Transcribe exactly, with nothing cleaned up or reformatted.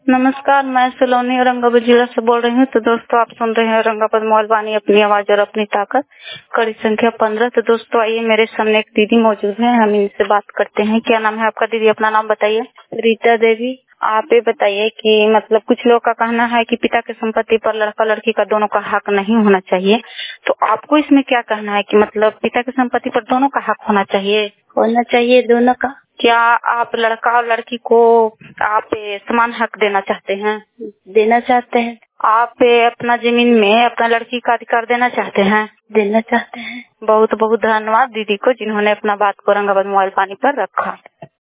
नमस्कार, मैं सलोनी औरंगाबाद जिला से बोल रही हूँ। तो दोस्तों, आप सुन रहे हैं औरंगाबाद मोबाइल वाणी, अपनी आवाज और अपनी ताकत, कड़ी संख्या पंद्रह। तो दोस्तों, आइए, मेरे सामने एक दीदी मौजूद है, हम इनसे बात करते हैं। क्या नाम है आपका दीदी? अपना नाम बताइए। रीता देवी। आप ये बताइए कि मतलब कुछ लोग का कहना है कि पिता की संपत्ति पर लड़का लड़की का दोनों का हक नहीं होना चाहिए, तो आपको इसमें क्या कहना है कि मतलब पिता की संपत्ति पर दोनों का हक होना चाहिए? होना चाहिए दोनों का। क्या आप लड़का और लड़की को आप समान हक देना चाहते हैं? देना चाहते हैं। आप अपना जमीन में अपना लड़की का अधिकार देना चाहते हैं? देना चाहते हैं। बहुत बहुत धन्यवाद दीदी को, जिन्होंने अपना बात को औरंगाबाद मोबाइल वाणी पर रखा।